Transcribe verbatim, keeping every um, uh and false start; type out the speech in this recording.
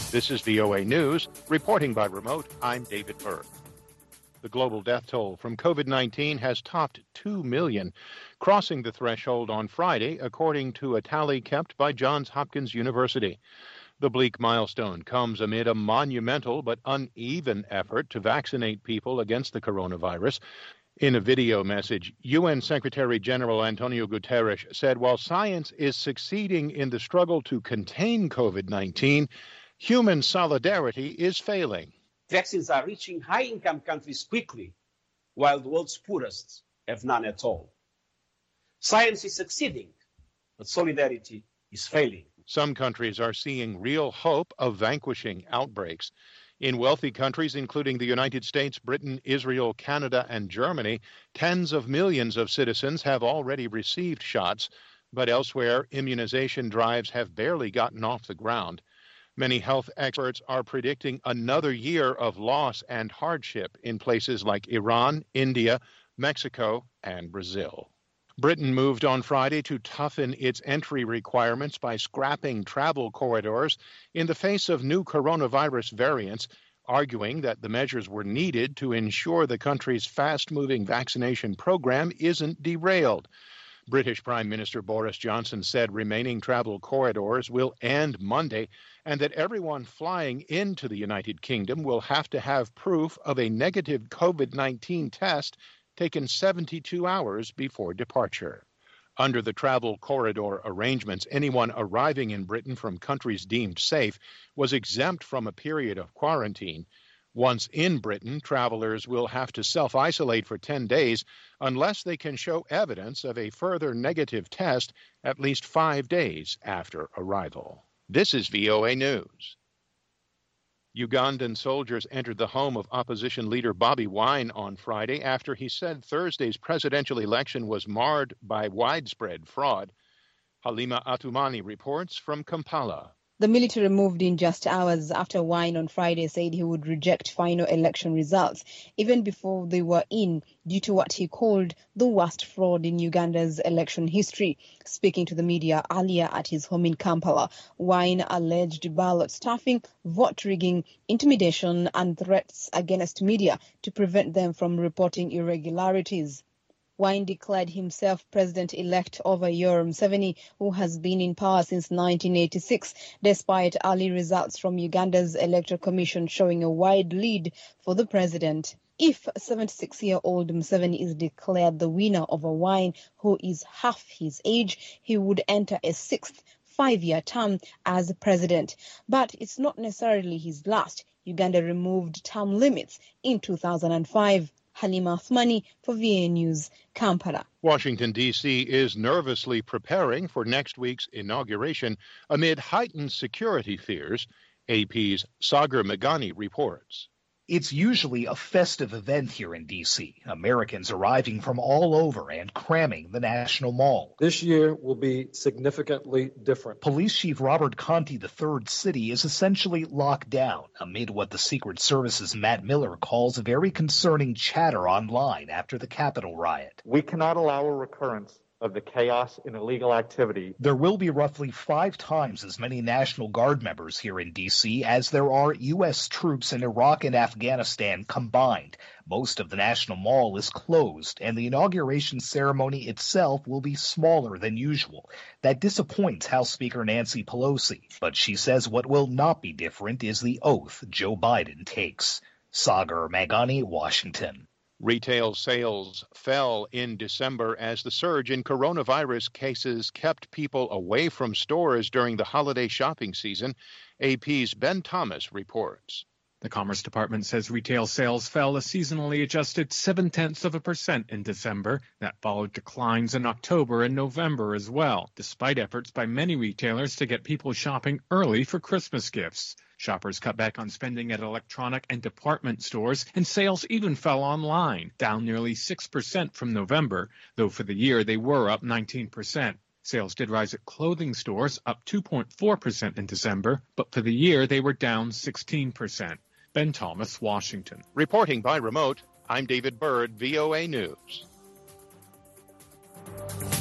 This is V O A News. Reporting by remote, I'm David Byrd. The global death toll from COVID nineteen has topped two million, crossing the threshold on Friday, according to a tally kept by Johns Hopkins University. The bleak milestone comes amid a monumental but uneven effort to vaccinate people against the coronavirus. In a video message, U N Secretary General Antonio Guterres said while science is succeeding in the struggle to contain COVID nineteen, human solidarity is failing. Vaccines are reaching high-income countries quickly, while the world's poorest have none at all. Science is succeeding, but solidarity is failing. Some countries are seeing real hope of vanquishing outbreaks. In wealthy countries, including the United States, Britain, Israel, Canada, and Germany, tens of millions of citizens have already received shots, but elsewhere, immunization drives have barely gotten off the ground. Many health experts are predicting another year of loss and hardship in places like Iran, India, Mexico, and Brazil. Britain moved on Friday to toughen its entry requirements by scrapping travel corridors in the face of new coronavirus variants, arguing that the measures were needed to ensure the country's fast-moving vaccination program isn't derailed. British Prime Minister Boris Johnson said remaining travel corridors will end Monday and that everyone flying into the United Kingdom will have to have proof of a negative COVID nineteen test taken seventy-two hours before departure. Under the travel corridor arrangements, anyone arriving in Britain from countries deemed safe was exempt from a period of quarantine. Once in Britain, travelers will have to self-isolate for ten days unless they can show evidence of a further negative test at least five days after arrival. This is V O A News. Ugandan soldiers entered the home of opposition leader Bobi Wine on Friday after he said Thursday's presidential election was marred by widespread fraud. Halima Atumani reports from Kampala. The military moved in just hours after Wine on Friday said he would reject final election results, even before they were in, due to what he called the worst fraud in Uganda's election history. Speaking to the media earlier at his home in Kampala, Wine alleged ballot stuffing, vote rigging, intimidation and threats against media to prevent them from reporting irregularities. Wine declared himself president-elect over Yoweri Museveni, who has been in power since nineteen eighty-six, despite early results from Uganda's Electoral Commission showing a wide lead for the president. If seventy-six-year-old Museveni is declared the winner over Wine, who is half his age, he would enter a sixth five-year term as president. But it's not necessarily his last. Uganda removed term limits in two thousand five. Halima Athmani for V A News, Kampala. Washington, D C is nervously preparing for next week's inauguration amid heightened security fears. A P's Sagar Meghani reports. It's usually a festive event here in D C, Americans arriving from all over and cramming the National Mall. This year will be significantly different. Police Chief Robert Conti, the third city, is essentially locked down amid what the Secret Service's Matt Miller calls very concerning chatter online after the Capitol riot. We cannot allow a recurrence of the chaos and illegal activity. There will be roughly five times as many National Guard members here in D C as there are U S troops in Iraq and Afghanistan combined. Most of the National Mall is closed, and the inauguration ceremony itself will be smaller than usual. That disappoints House Speaker Nancy Pelosi, but she says what will not be different is the oath Joe Biden takes. Sagar Meghani, Washington. Retail sales fell in December as the surge in coronavirus cases kept people away from stores during the holiday shopping season. A P's Ben Thomas reports. The Commerce Department says retail sales fell a seasonally adjusted seven-tenths of a percent in December. That followed declines in October and November as well, despite efforts by many retailers to get people shopping early for Christmas gifts. Shoppers cut back on spending at electronic and department stores, and sales even fell online, down nearly six percent from November, though for the year they were up nineteen percent. Sales did rise at clothing stores, up two point four percent in December, but for the year they were down sixteen percent. Ben Thomas, Washington. Reporting by remote, I'm David Byrd, V O A News.